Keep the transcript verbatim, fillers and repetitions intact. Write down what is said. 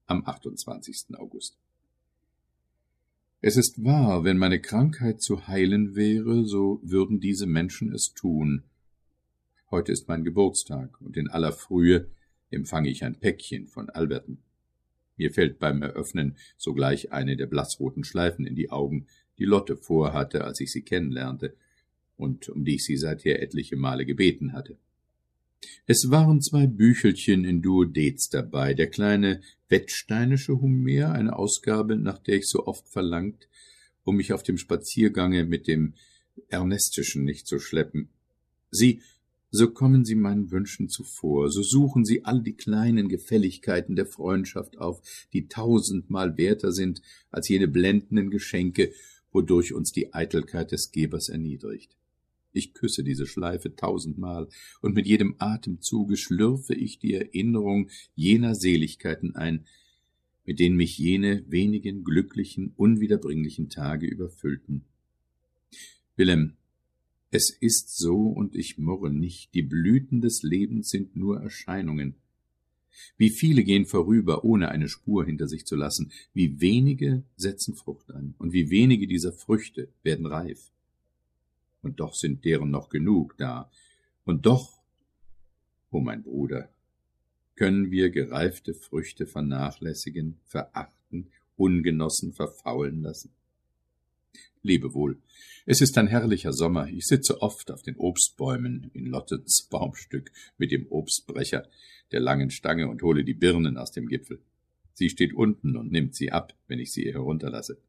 am achtundzwanzigsten August. Es ist wahr, wenn meine Krankheit zu heilen wäre, so würden diese Menschen es tun. Heute ist mein Geburtstag, und in aller Frühe empfange ich ein Päckchen von Alberten. Mir fällt beim Eröffnen sogleich eine der blassroten Schleifen in die Augen, die Lotte vorhatte, als ich sie kennenlernte, und um die ich sie seither etliche Male gebeten hatte. Es waren zwei Büchelchen in Duodez dabei, der kleine Wettsteinische Homer, eine Ausgabe, nach der ich so oft verlangt, um mich auf dem Spaziergange mit dem Ernestischen nicht zu schleppen. Sie, so kommen Sie meinen Wünschen zuvor, so suchen Sie all die kleinen Gefälligkeiten der Freundschaft auf, die tausendmal werter sind als jene blendenden Geschenke, wodurch uns die Eitelkeit des Gebers erniedrigt. Ich küsse diese Schleife tausendmal, und mit jedem Atemzuge schlürfe ich die Erinnerung jener Seligkeiten ein, mit denen mich jene wenigen glücklichen, unwiederbringlichen Tage überfüllten. Wilhelm, es ist so, und ich murre nicht, die Blüten des Lebens sind nur Erscheinungen. Wie viele gehen vorüber, ohne eine Spur hinter sich zu lassen, wie wenige setzen Frucht an, und wie wenige dieser Früchte werden reif. Und doch sind deren noch genug da. Und doch, o mein Bruder, können wir gereifte Früchte vernachlässigen, verachten, ungenossen verfaulen lassen? Lebe wohl. Es ist ein herrlicher Sommer. Ich sitze oft auf den Obstbäumen in Lottens Baumstück mit dem Obstbrecher, der langen Stange, und hole die Birnen aus dem Gipfel. Sie steht unten und nimmt sie ab, wenn ich sie ihr herunterlasse.